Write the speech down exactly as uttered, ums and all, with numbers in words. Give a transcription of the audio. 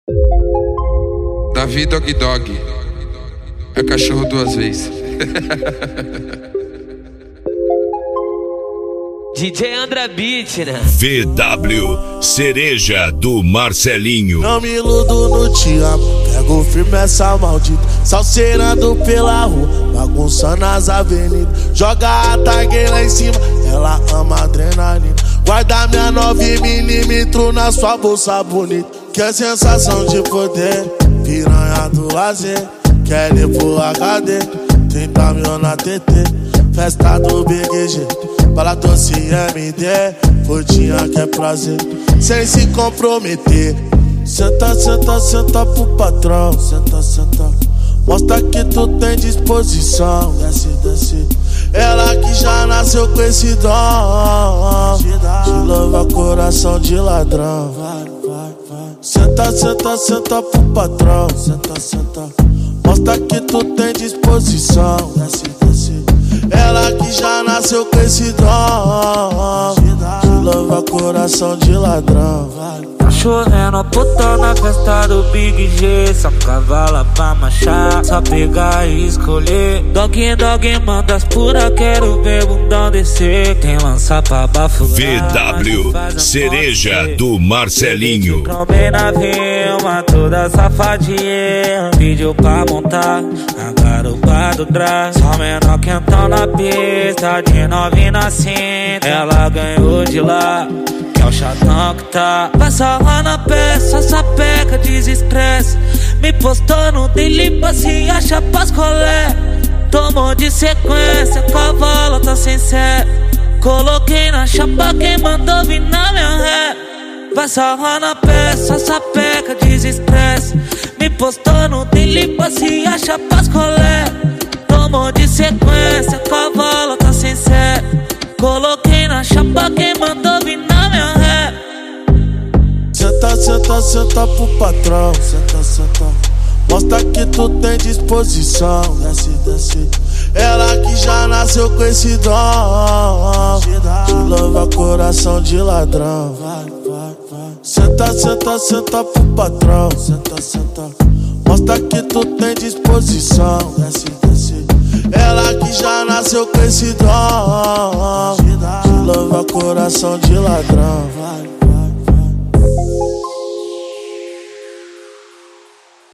Davi Dog Dog é cachorro duas vezes. D J André Beat, né? V W, cereja do Marcelinho. Não me iludo no te amo, pego firme essa maldita, salseirando pela rua, bagunçando as avenidas. Joga a tag lá em cima, ela ama adrenalina. Guarda minha nove milímetros na sua bolsa bonita. Que é sensação de poder, piranha do lazer. Quer ir pro H D, trinta mil na T T. Festa do Big G, bala doce M D. Curtinha que é prazer, sem se comprometer. Senta, senta, senta pro patrão. Senta, senta, mostra que tu tem disposição. Desce, desce, ela que já nasceu com esse dom. Te louva coração de ladrão. Vai, vai, vai. Senta, senta, senta pro patrão. Senta, senta, mostra que tu tem disposição. Desce, desce, ela que já nasceu com esse dom. Te louva coração de ladrão. Vai. Tá chovendo puta na festa do Big G. Só cavala pra marchar, só pegar e escolher. Dog, dog, manda as pura, quero ver bundão descer. Quem lança pra bafurar V W, cereja do Marcelinho. Trombei na Vilma, toda safadinha. Pediu pra montar a garupa do drag. Só menor quentão na pista, de nove na cinta. Ela ganhou de lá, que é o chatão que tá. Passa lá na peça, sapeca, desestresse. Me postou no daily, se acha pras colé. Tomou de sequência, cavalo tá sem sé. Coloquei na chapa, quem mandou vir na minha ré. Passa lá na peça, sapeca, desestresse. Me postou no daily, se acha pras colé. Tomou de sequência, cavalo tá sem sé. Coloquei na chapa, quem mandou vir na minha ré. Senta, senta, senta pro patrão. Senta, senta, mostra que tu tem disposição. Desce, desce, ela que já nasceu com esse dom. Te louva coração de ladrão. Vai, vai, vai. Senta, senta, senta pro patrão. Senta, senta, mostra que tu tem disposição. Desce, desce, ela que já nasceu com esse dom. Te louva coração de ladrão. Vai.